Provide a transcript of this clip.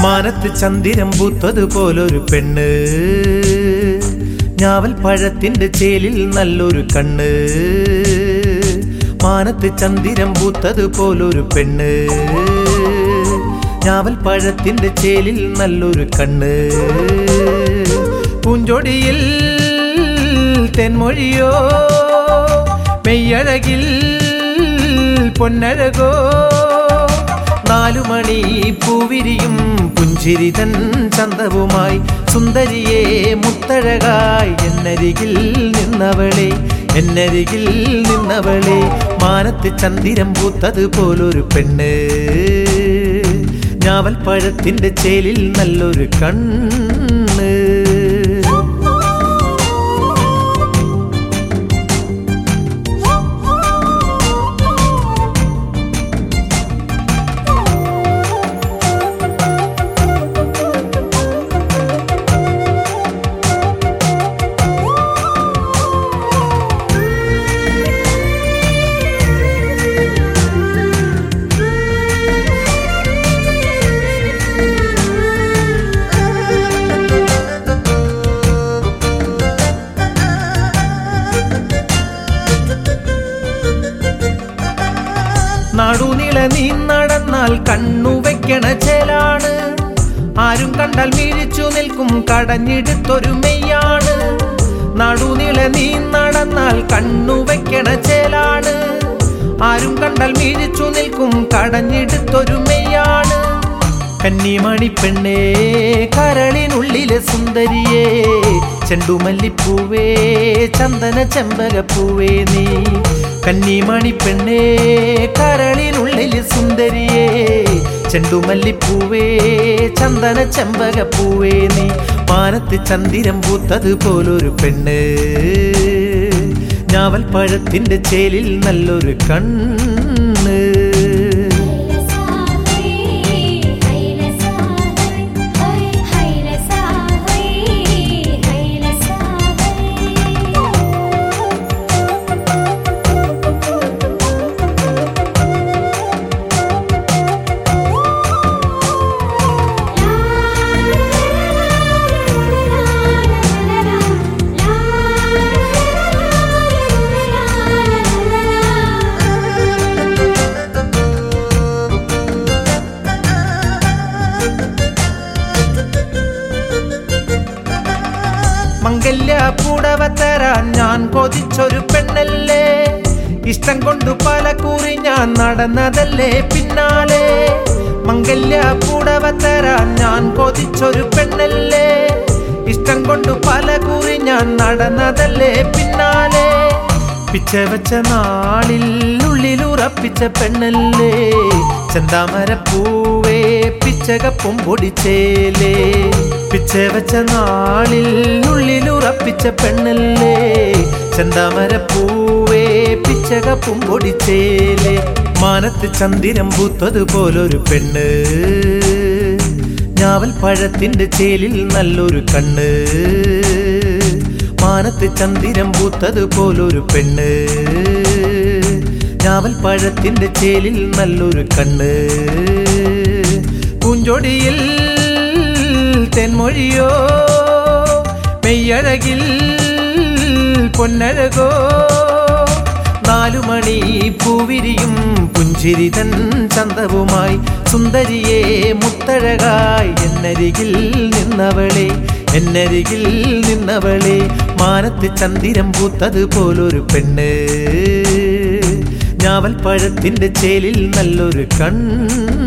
മാനത്ത് ചന്ദിരം പൂത്തതുപോലൊരു പെണ്ണ്, ഞാവൽ പഴത്തിന്റെ ചേലിൽ നല്ലൊരു കണ്ണ്. മാനത്ത് ചന്ദിരം പൂത്തതുപോലൊരു പെണ്ണ്, ഞാവൽ പഴത്തിന്റെ ചേലിൽ നല്ലൊരു കണ്ണ്. പൂഞ്ചൊടിയിൽ തെന്മൊഴിയോ, മെയ്യഴകിൽ പൊന്നഴകോ, 4 മണി പൂവിരിയും പുഞ്ചിരിതൻ ചന്തവുമായി സുന്ദരിയെ മുത്തഴകായി എന്നരികിൽ നിന്നവളെ, എന്നരികിൽ നിന്നവളെ. മാനത്ത് ചന്ദിരം പൂത്തതുപോലൊരു പെണ്ണ്, ഞാവൽ പഴത്തിന്റെ ചേലിൽ നല്ലൊരു കണ്ണ്. നാടുനിള നീ നടന്നാൽ കണ്ണു വെക്കണ ചേലാണ്, ആരും കണ്ടാൽ മിഴിച്ചു നിൽക്കും കടഞ്ഞെടുത്തൊരു മെയ്യാണ്. നാടുനിള നീ നടന്നാൽ കണ്ണു വെക്കണ ചേലാണ്, ആരും കണ്ടാൽ മിഴിച്ചു നിൽക്കും കടഞ്ഞെടുത്തൊരു മെയ്യാണ്. കന്നിമണി പെണ്ണേ കരളിനുള്ളിലെ സുന്ദരിയേ, ചെണ്ടുമല്ലിപ്പൂവേ ചന്ദന ചെമ്പകപ്പൂവേ നീ. കന്നിമണി പെണ്ണേ കരളിനുള്ളിലെ സുന്ദരിയേ, ചെണ്ടുമല്ലിപ്പൂവേ ചന്ദന ചെമ്പകപ്പൂവേ നീ. മാനത്ത് ചന്ദിരം പൂത്തതുപോലൊരു പെണ്ണ്, ഞാവൽ പഴത്തിന്റെ ചേലിൽ നല്ലൊരു കണ്ണ്. മംഗല്യ പൂടവ തരാൻ ഞാൻ കൊതിച്ചൊരു പെണ്ണല്ലേ, ഇഷ്ടം കൊണ്ടു പല കൂറി ഞാൻ നടന്നതല്ലേ പിന്നാലെ. മംഗല്യ പൂടവ തരാൻ ഞാൻ കൊതിച്ചൊരു പെണ്ണല്ലേ, ഇഷ്ടം കൊണ്ടു പല കൂറി ഞാൻ നടന്നതല്ലേ പിന്നാലെ. പിച്ച വെച്ച നാളിൽ ഉള്ളിലുറപ്പിച്ച പെണ്ണല്ലേ, ചെന്താമരപ്പൂവേ പിച്ചകപ്പും പൊടിച്ചേലേ. പിച്ച വെച്ച നാളിൽ ഉള്ളിലുറപ്പിച്ച പെണ്ണല്ലേ, ചെന്താമരപ്പൂവേ പിച്ചകപ്പും പൊടിച്ചേലേ. മാനത്ത് ചന്ദിരം പൂത്തതുപോലൊരു പെണ്ണ്, ഞാവൽ പഴത്തിന്റെ ചേലിൽ നല്ലൊരു കണ്ണ്. മാനത്ത് ചന്ദിരം പൂത്തതുപോലൊരു പെണ്ണ്, ഞാവൽ പഴത്തിന്റെ ചേലിൽ നല്ലൊരു കണ്ണ്. പൂഞ്ചൊടിയിൽ തെന്മൊഴിയോ, മെയ്യഴകിൽ പൊന്നഴകോ, 4 മണി പൂവിരിയും പുഞ്ചിരിതൻ ചന്തവുമായി സുന്ദരിയെ മുത്തഴകായി എന്നരികിൽ നിന്നവളെ, എന്നരികിൽ നിന്നവളെ. മാനത്ത് ചന്ദിരം പൂത്തതുപോലൊരു പെണ്ണ്, ഞാവൽ പഴത്തിന്റെ ചേലിൽ നല്ലൊരു കണ്ണ്.